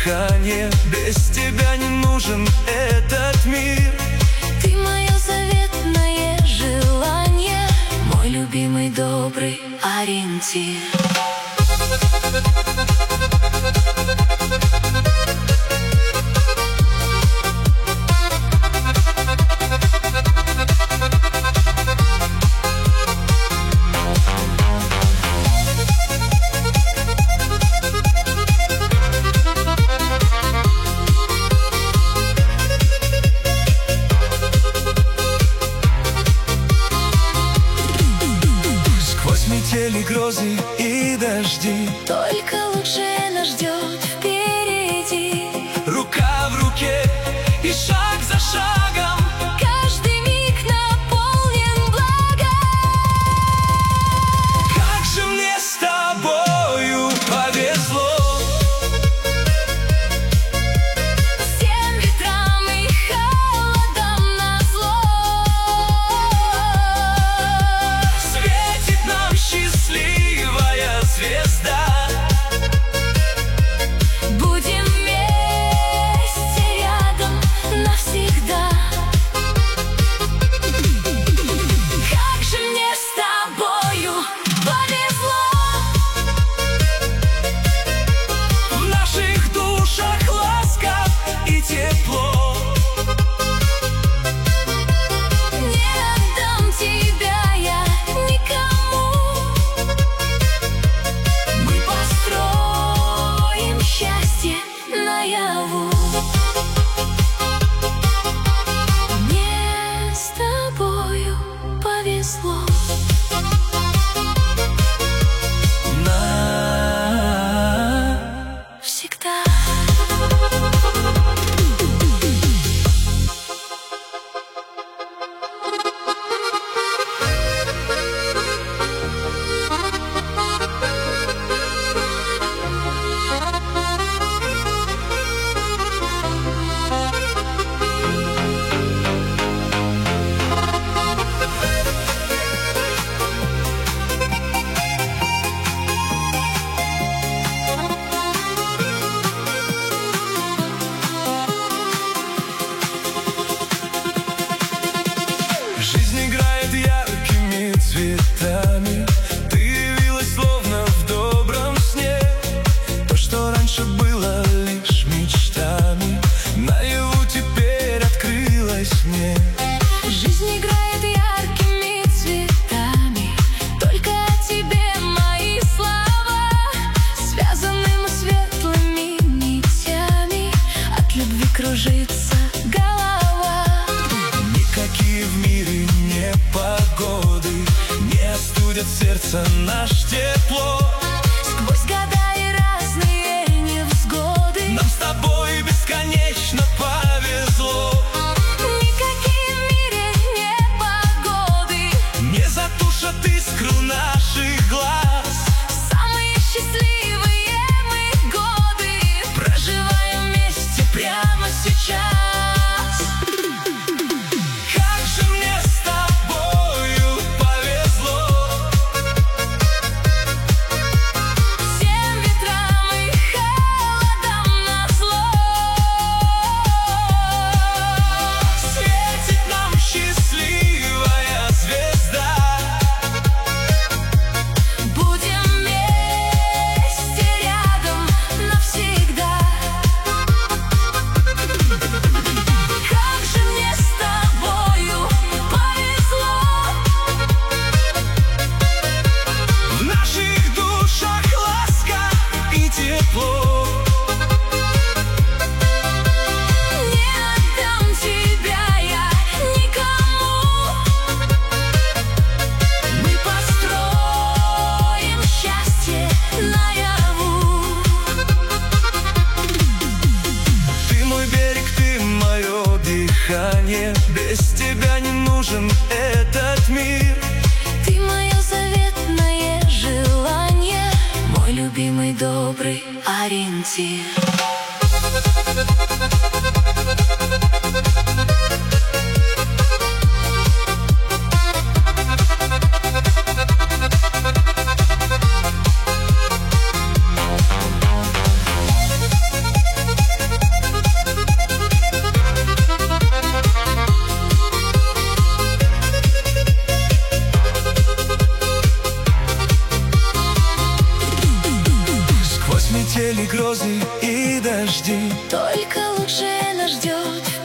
дыхание. Без тебя не нужен этот мир. Ты мое заветное желание, мой любимый добрый ориентир. Метели, грозы и дожди, только лучшее нас ждет впереди. Рука в руке и шаг за шагом, каждый миг наполнен благом. Как же мне с тобою повезло. Всем ветрам и холодам назло светит нам счастливая звезда. Будем вместе рядом навсегда. Как же мне с тобою повезло. В наших душах ласка и тепло. Не отдам тебя я никому. Мы построим счастье наяву. Мне с тобою повезло. Всегда. Жизнь играет яркими цветами. Ты явилась словно в добром сне. То, что раньше было лишь мечтами, наяву теперь открылось мне. Жизнь играет яркими цветами, только о тебе мои слова. Связаны мы светлыми нитями, от любви кружится голова. Никакие в мире непогоды не остудят сердце наш тепло. Сквозь года и разные невзгоды Нам с тобой бесконечно повезло. никакие в мире непогоды Не затушат искру наших глаз. самые счастливые мы годы проживаем вместе прямо сейчас. Как же мне с тобою повезло. Всем ветрам и холодам назло Светит нам счастливая звезда. будем вместе рядом навсегда. Как же мне с тобою повезло. В наших душах ласка и тепло. Не отдам тебя я никому. Мы построим счастье наяву. Ты мой берег, ты мое дыхание. Без тебя не нужен этот мир. Ты мое заветное желание, мой любимый добрый ориентир. слезы и дожди. Только лучшее нас ждет